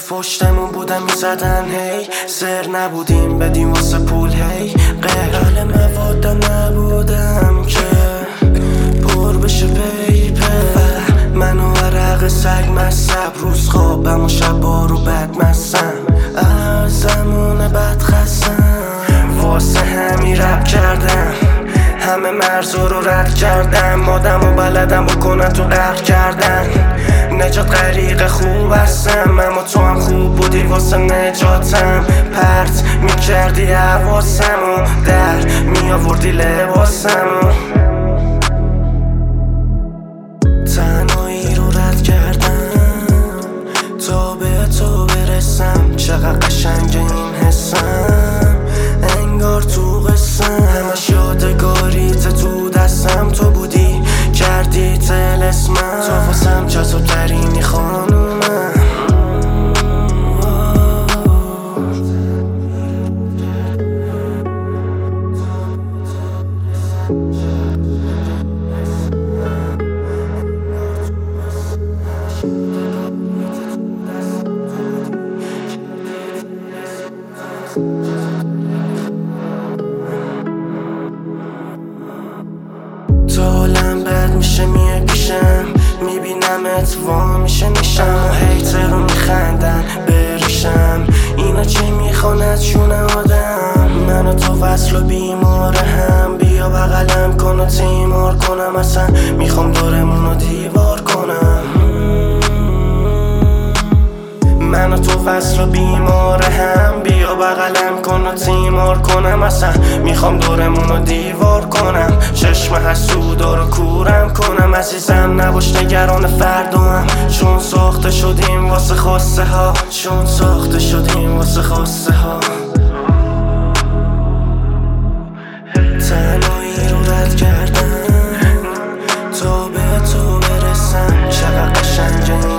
پشتمون بودن میزدن هی سر نبودیم بدیم واسه پول هی قهر مواد نبودم که پر بشه پیپر من و عرق سگ مصب روز خوابم و شبا رو بد مسم از زمان بد خستم واسه همی رب کردم همه مرزا رو رد کردم مادم و بلدم بکنن تو غرق کردن نجات غریق خوب هستم اما تو هم خوب بودی واسه نجاتم پرت میکردی حواسم و در میآوردی لباسم تنهایی رو رد کردم تا به تو برسم چقدر قشنگ این حسم انگار تو قسم همش یادگاریت تو دستم تو بودی کردی طلسمم تو واسم جذاب ترینی خانومم تو حالم بد میشه میای پیشم میبینمت وا میشه نیشم و هیتر رو میخندن بریشم اینا چی میخوان از جون آدم من و تو وصل و بیمار هم بیا بغلم کن و تیمار کنم اصلا میخوام دورمون رو دیوار کنم من و تو وصل و بیمار هم بیا بغلم کن و تیمار کنم اصلا میخوام دورمون رو دیوار کنم چشم حسودا رو کورم کنم عزیزم نباش نگران فردام چون ساخته شدیم واسه خواسته ها چون ساخته شدیم واسه خواسته ها تنهایی رو رد کردم تا به تو برسم چقدر قشنگه